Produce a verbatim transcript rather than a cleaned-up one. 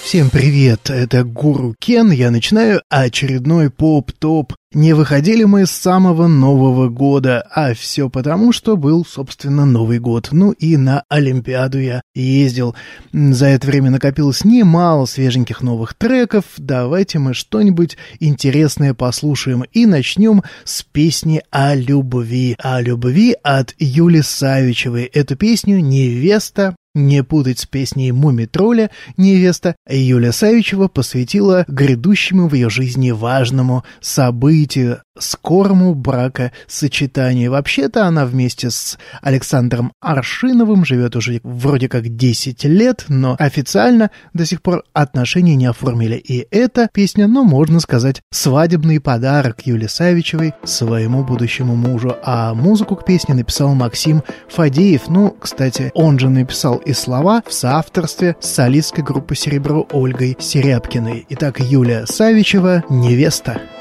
Всем привет, это Гуру Кен, я начинаю очередной поп-топ. Не выходили мы с самого Нового года, а все потому, что был, собственно, Новый год. Ну и на Олимпиаду я ездил. За это время накопилось немало свеженьких новых треков. Давайте мы что-нибудь интересное послушаем. И начнем с песни о любви. О любви от Юли Савичевой. Эту песню «Невеста», не путать с песней «Мумий-тролля», невеста Юлия Савичева посвятила грядущему в ее жизни важному событию, скорому бракосочетанию. Вообще-то она вместе с Александром Аршиновым живет уже вроде как десять лет, но официально до сих пор отношения не оформили. И эта песня, ну, можно сказать, свадебный подарок Юлии Савичевой своему будущему мужу. А музыку к песне написал Максим Фадеев. Ну, кстати, он же написал и слова в соавторстве с солисткой группы «Серебро» Ольгой Серябкиной. Итак, Юлия Савичева «Невеста».